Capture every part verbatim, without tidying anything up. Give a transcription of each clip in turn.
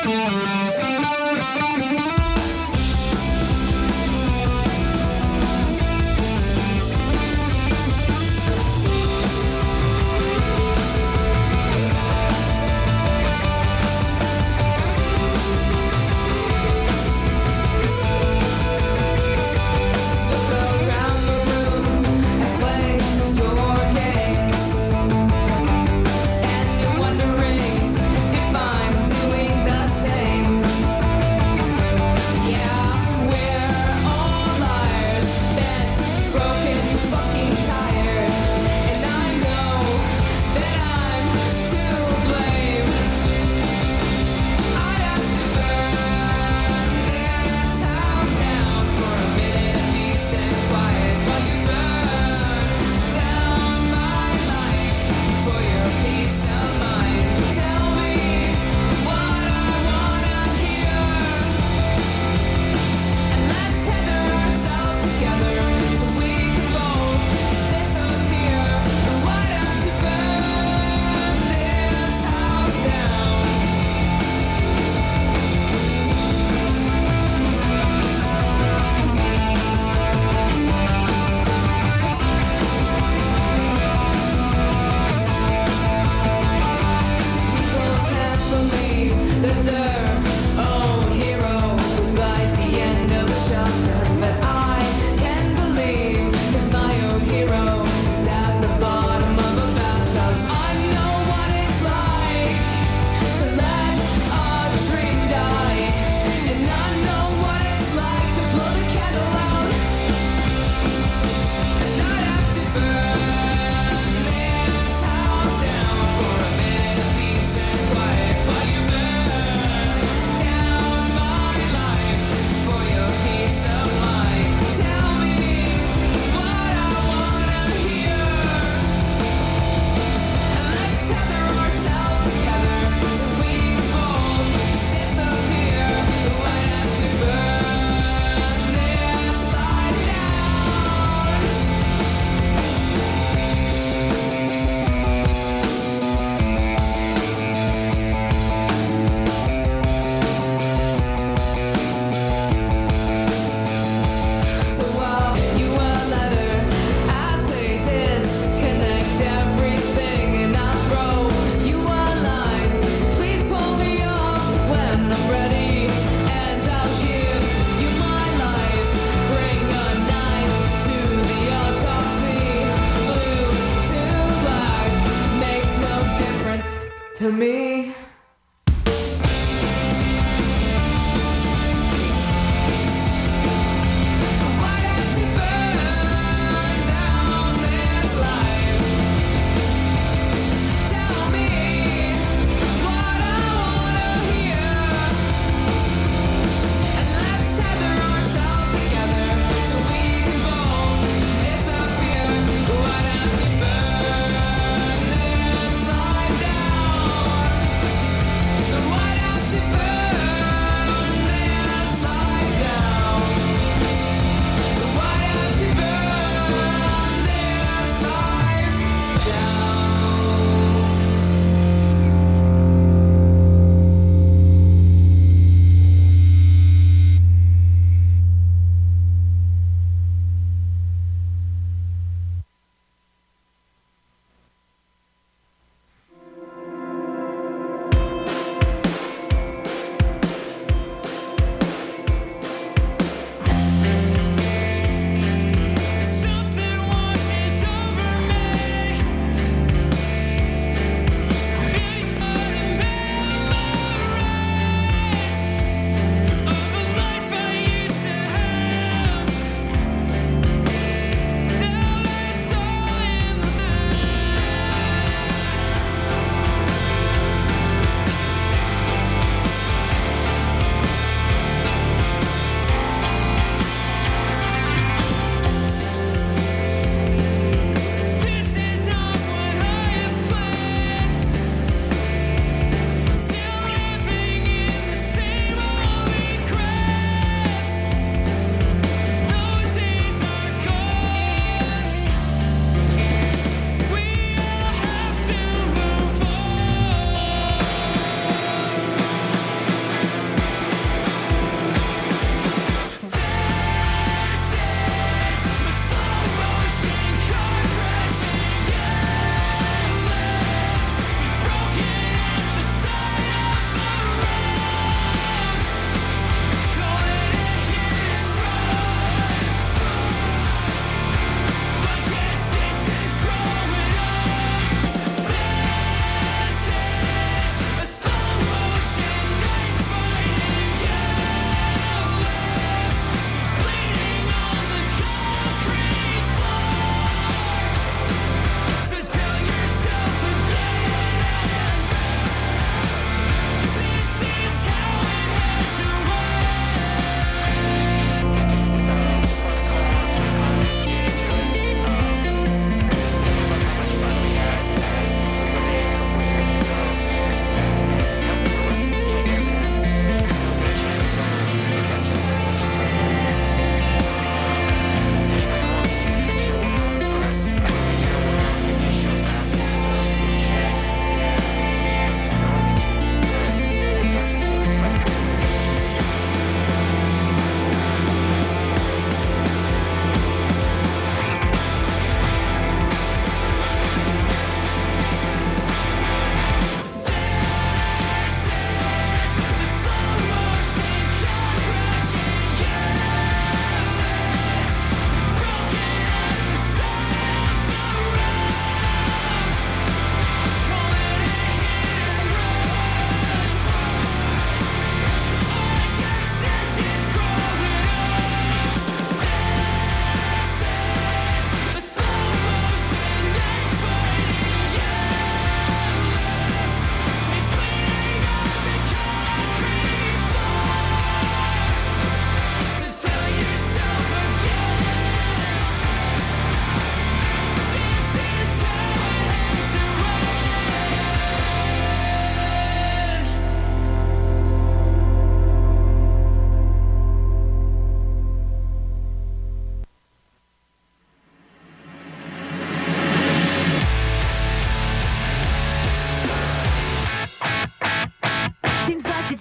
And you're wondering if I'm doing the same.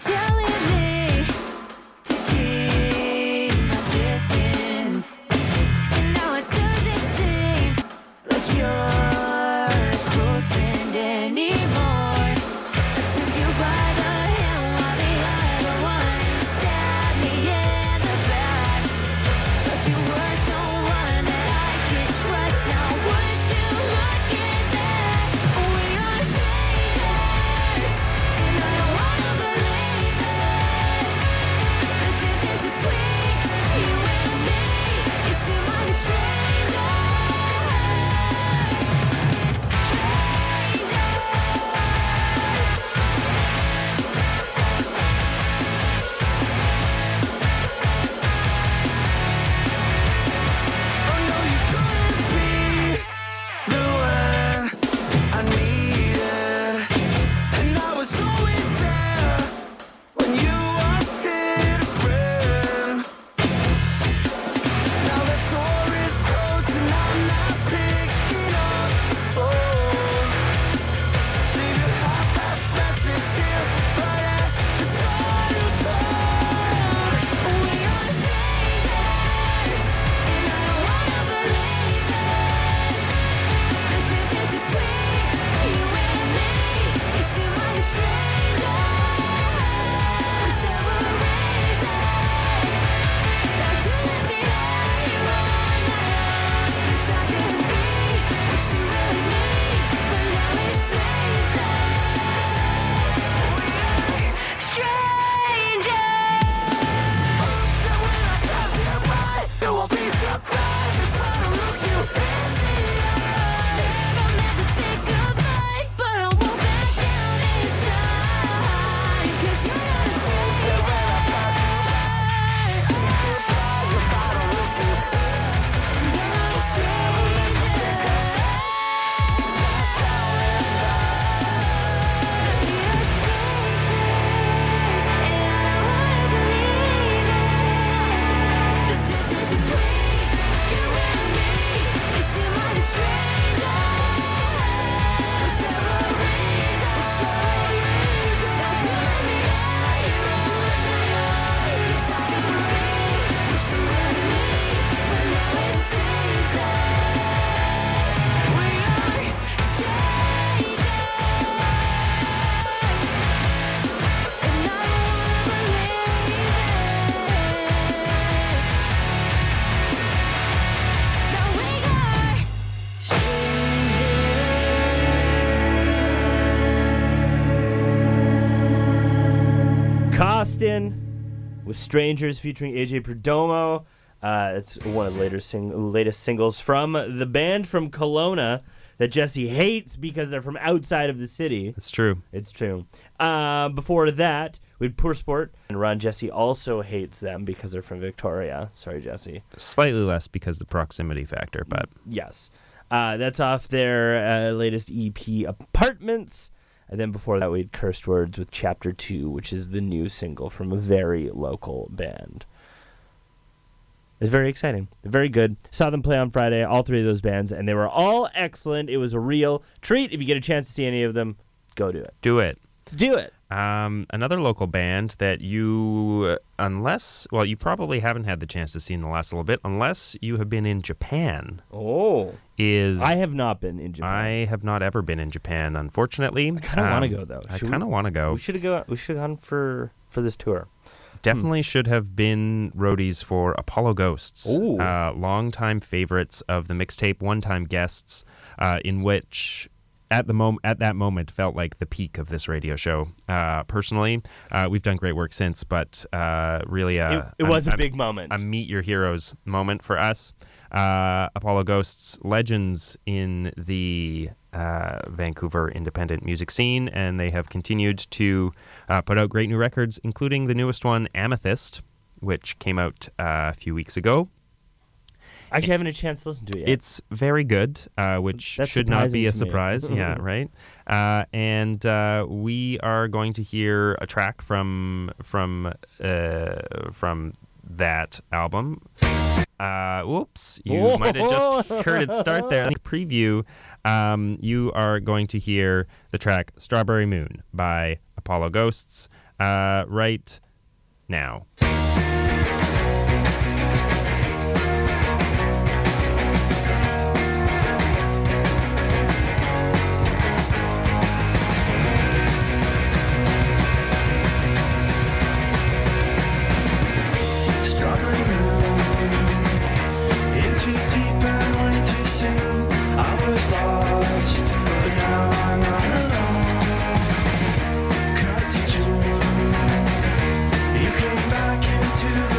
telling me to keep my distance, and now it doesn't seem like you're a close friend anymore. I took you by the hand while the other one stabbed me in the back, but you were someone that I could trust. Now would you look at that? We are strangers, and I don't wanna believe it. The distance between you and me is still like a stranger. Oh no, you couldn't be the one I needed, and I was always there when you wanted a friend. Now the door is closed and I'm not picking up the phone. Leave a half-assed message here, but at the door you told. We are strangers, and I don't wanna believe it. The distance between you and me is still like a stranger. For several reasons, don't you let me hang you all night. 'Cause I can be what you really need, but now it seems that we are strangers. That when I pass you by, you will be surprised if I don't look you in the eye. I'll never think of fight, but I won't back down this time. 'Cause you're not a stranger. You're not a stranger. The distance between you and me is still like a stranger. For several reasons, don't you let me hang you all night. 'Cause I can be what you really need, but now it seems that we are strangers. And I don't wanna believe it. Now we are Costin with Strangers featuring A J Perdomo. Uh, it's one of the later sing- latest singles from the band from Kelowna that Jesse hates because they're from outside of the city. It's true. It's true. Uh, before that, we had Poor Sport and Ron. Jesse also hates them because they're from Victoria. Sorry, Jesse. Slightly less because the proximity factor, but Yes. Uh, that's off their uh, latest E P, Apartments. And then before that, we had Cursed Words with Chapter two, which is the new single from a very local band. It's very exciting. They're very good. Saw them play on Friday, all three of those bands, and they were all excellent. It was a real treat. If you get a chance to see any of them, go do it. do it. Do it. Um, another local band that you, unless, well, you probably haven't had the chance to see in the last little bit, unless you have been in Japan, Oh. is... I have not been in Japan. I have not ever been in Japan, unfortunately. I kind of want to go, though. I Should we- kind of want to go. We should have go. We should have gone for, for this tour. Definitely should have been roadies for Apollo Ghosts. Ooh. Uh, longtime favorites of the mixtape, one-time guests, uh, in which at the moment, at that moment, felt like the peak of this radio show. Uh, personally, uh, we've done great work since, but uh, really, It, uh, it was a a big moment. a meet your heroes moment for us. Uh, Apollo Ghosts, legends in the uh, Vancouver independent music scene, and they have continued to uh, put out great new records, including the newest one, Amethyst, which came out uh, a few weeks ago. I actually haven't had a chance to listen to it yet. It's very good, uh, which That's should not be surprising a to me. surprise. Yeah, right. Uh, and uh, we are going to hear a track from from uh, from that album. Uh, whoops, you might have just heard it start there. Preview. Um, you are going to hear the track "Strawberry Moon" by Apollo Ghosts. uh, right now. Strawberry moon, in too deep and way too soon. I was lost, but now I'm not alone. Cut to June, you came back into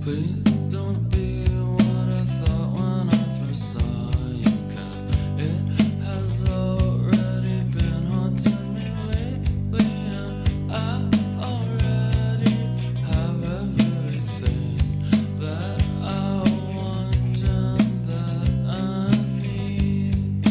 Please don't be what I thought when I first saw you, 'cause it has already been haunting me lately, and I already have everything that I want and that I need.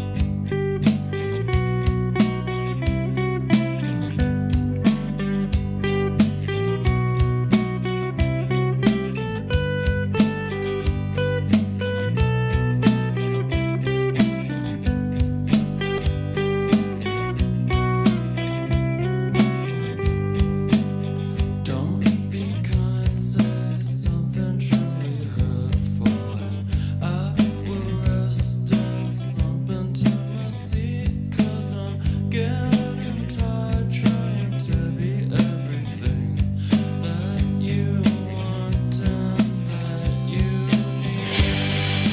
Don't be kind, say something truly hurtful, and I will rest and slump into my seat, 'cause I'm getting tired trying to be everything that you want and that you need.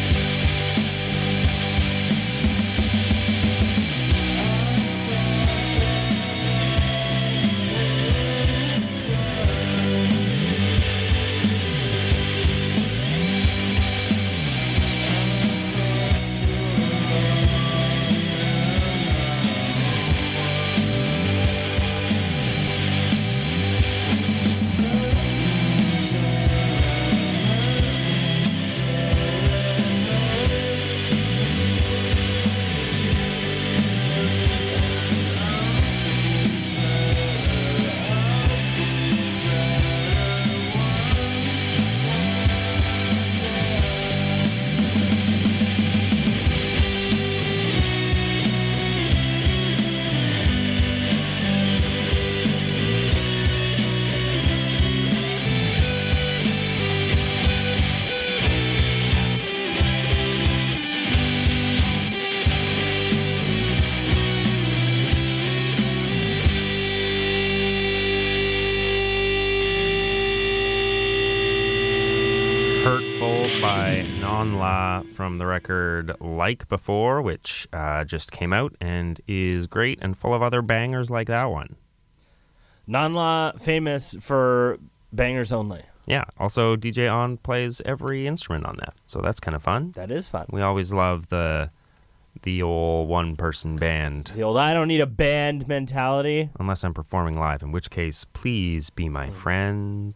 Hurtful by Non-La from the record Like Before, which uh, just came out and is great and full of other bangers like that one. Non-La, famous for bangers only. Yeah, also D J On plays every instrument on that, so that's kind of fun. That is fun. We always love the the old one-person band, The old I don't need a band mentality. unless I'm performing live, in which case, please be my friend.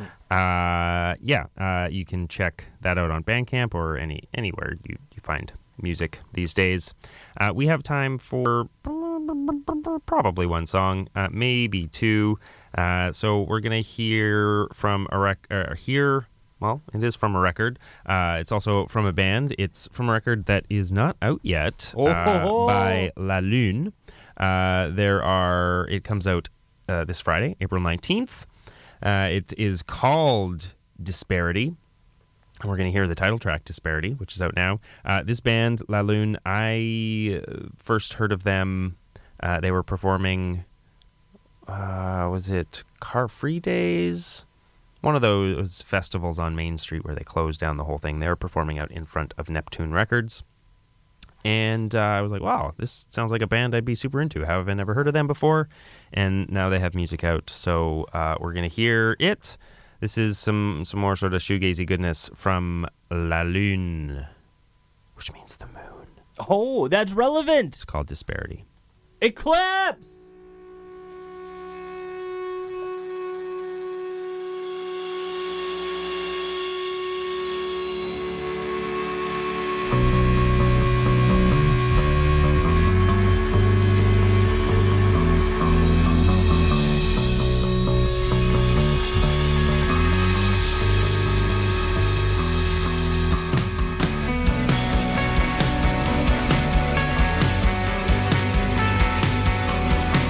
Uh, yeah, uh, you can check that out on Bandcamp or any anywhere you, you find music these days. Uh, we have time for probably one song, uh, maybe two. Uh, so we're gonna hear from a rec- uh, hear. Well, it is from a record. Uh, it's also from a band. It's from a record that is not out yet, Oh. uh, by La Lune. Uh, there are. It comes out uh, this Friday, April nineteenth. Uh, it is called Disparity. And we're going to hear the title track, Disparity, which is out now. Uh, this band, La Lune, I uh, first heard of them. Uh, they were performing, uh, was it Car Free Days? One of those festivals on Main Street where they closed down the whole thing. They were performing out in front of Neptune Records. And uh, I was like, wow, this sounds like a band I'd be super into. How have I never heard of them before? And now they have music out, so uh, we're going to hear it. This is some, some more sort of shoegazy goodness from La Lune, which means the moon. Oh, that's relevant. It's called Disparity. Eclipse. Disparity.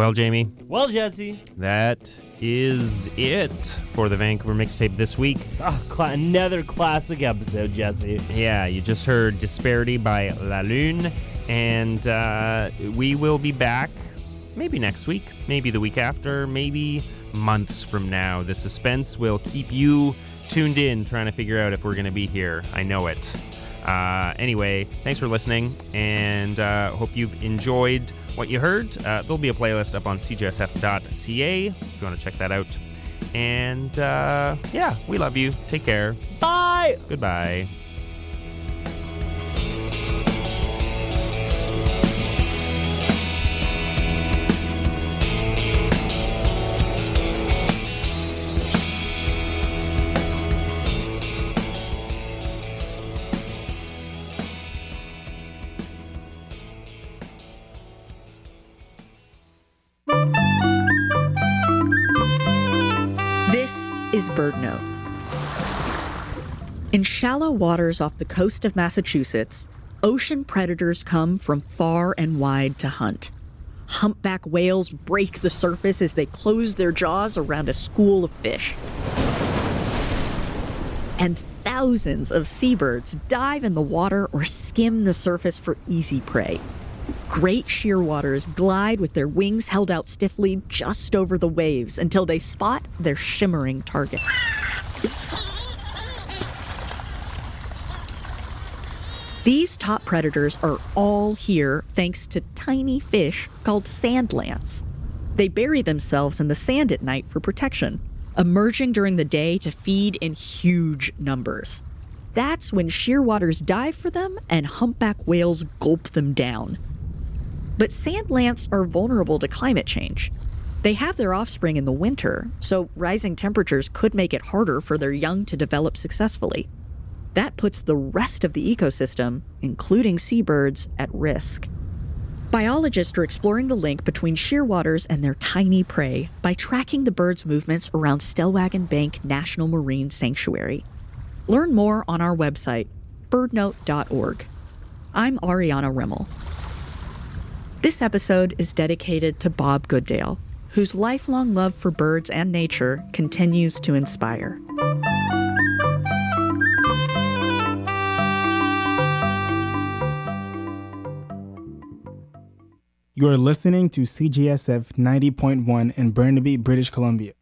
Well, Jamie, Well, Jesse. that is it for the Vancouver Mixtape this week. Oh, cla- another classic episode, Jesse. Yeah, you just heard Disparity by La Lune, and uh, we will be back maybe next week, maybe the week after, maybe months from now. The suspense will keep you tuned in, trying to figure out if we're going to be here. I know it. Uh, anyway, thanks for listening, and uh, hope you've enjoyed what you heard. Uh, there'll be a playlist up on c j s f dot c a if you want to check that out. And uh, yeah, we love you. Take care. Bye. Goodbye. This is BirdNote. In shallow waters off the coast of Massachusetts, ocean predators come from far and wide to hunt. Humpback whales break the surface as they close their jaws around a school of fish. And thousands of seabirds dive in the water or skim the surface for easy prey. Great shearwaters glide with their wings held out stiffly just over the waves until they spot their shimmering target. These top predators are all here thanks to tiny fish called sand lance. They bury themselves in the sand at night for protection, emerging during the day to feed in huge numbers. That's when shearwaters dive for them and humpback whales gulp them down. But sand lance are vulnerable to climate change. They have their offspring in the winter, so rising temperatures could make it harder for their young to develop successfully. That puts the rest of the ecosystem, including seabirds, at risk. Biologists are exploring the link between shearwaters and their tiny prey by tracking the birds' movements around Stellwagen Bank National Marine Sanctuary. Learn more on our website, birdnote dot org. I'm Ariana Rimmel. This episode is dedicated to Bob Goodale, whose lifelong love for birds and nature continues to inspire. You are listening to C G S F ninety point one in Burnaby, British Columbia.